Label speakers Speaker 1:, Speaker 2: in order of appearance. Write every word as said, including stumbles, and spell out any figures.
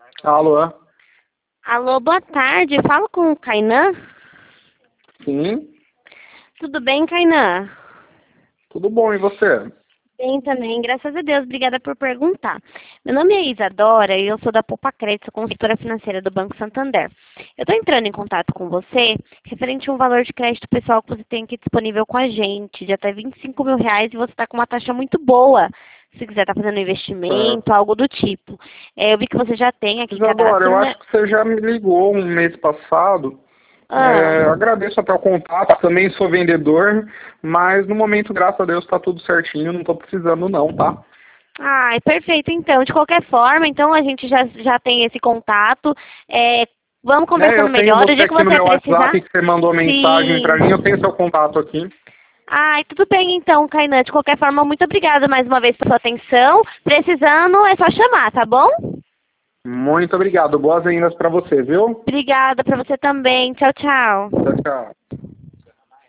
Speaker 1: Alô?
Speaker 2: Alô, boa tarde. Falo com o Kainan.
Speaker 1: Sim?
Speaker 2: Tudo bem, Kainan?
Speaker 1: Tudo bom, e você?
Speaker 2: Bem também, graças a Deus. Obrigada por perguntar. Meu nome é Isadora e eu sou da Poupa Crédito, sou consultora financeira do Banco Santander. Eu estou entrando em contato com você referente a um valor de crédito pessoal que você tem aqui disponível com a gente, de até vinte e cinco mil reais, e você está com uma taxa muito boa. Se quiser estar fazendo investimento,
Speaker 1: Certo.
Speaker 2: algo do tipo. É, eu vi que você já tem aqui
Speaker 1: Isadora,
Speaker 2: cadastro,
Speaker 1: eu
Speaker 2: né?
Speaker 1: acho que você já me ligou um mês passado.
Speaker 2: Ah.
Speaker 1: É, agradeço até o contato, também sou vendedor, mas no momento, graças a Deus, está tudo certinho, não estou precisando não, tá?
Speaker 2: Ai, perfeito, então. De qualquer forma, então a gente já, já tem esse contato. É, vamos
Speaker 1: É,
Speaker 2: conversando
Speaker 1: eu tenho
Speaker 2: melhor. O
Speaker 1: você
Speaker 2: dia que
Speaker 1: aqui no
Speaker 2: você
Speaker 1: meu
Speaker 2: precisar.
Speaker 1: WhatsApp, que você mandou mensagem
Speaker 2: Sim.
Speaker 1: para mim, eu tenho seu contato aqui.
Speaker 2: Ai, tudo bem então, Kainan. De qualquer forma, muito obrigada mais uma vez pela sua atenção. Precisando, é só chamar, tá bom?
Speaker 1: Muito obrigado, boas-vindas para você, viu?
Speaker 2: Obrigada pra você também. Tchau, tchau.
Speaker 1: Tchau, tchau.